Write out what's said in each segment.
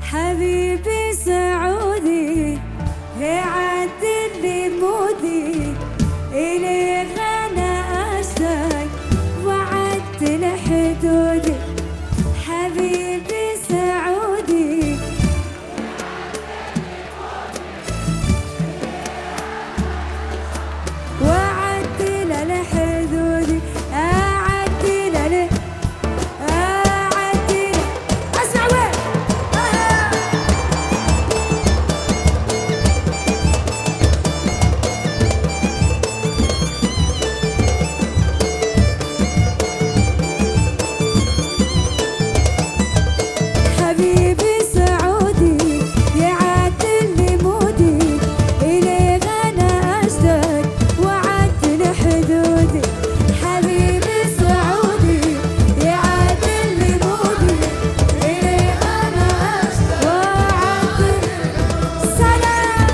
حبيبي سعودي يعدل لي مودي، إليك أنا أشتاق وعدل حدودي. حبيبي سعودي وعدل لحدودي، أعدل له أعدل. أسمع وين حبيبي سعودي يعدل لي مودي، إليك أنا أشتاق وعدل حدودي. حبيبي سعودي يعدل لي مودي، إليك أنا أشتاق وعدل. سلام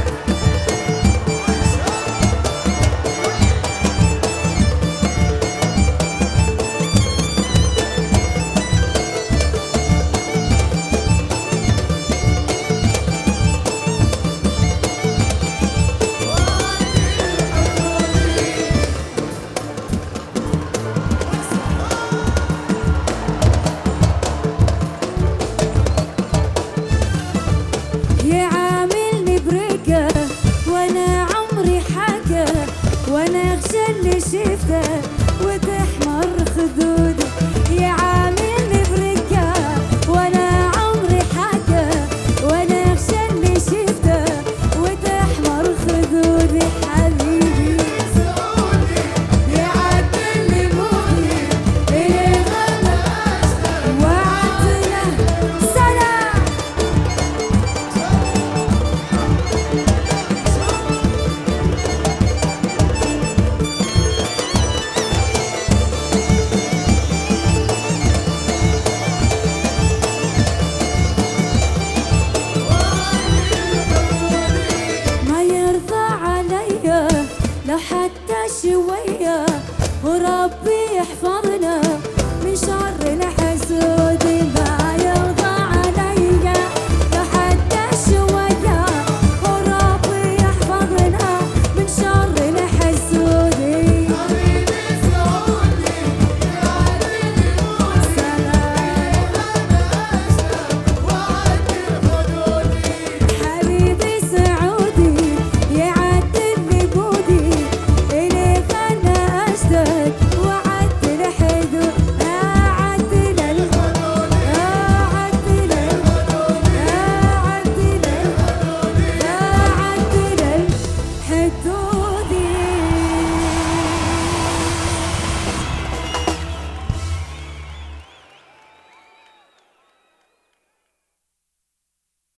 يعاملني برقة وانا عمري حاجة، وانا اخشى اللي شفته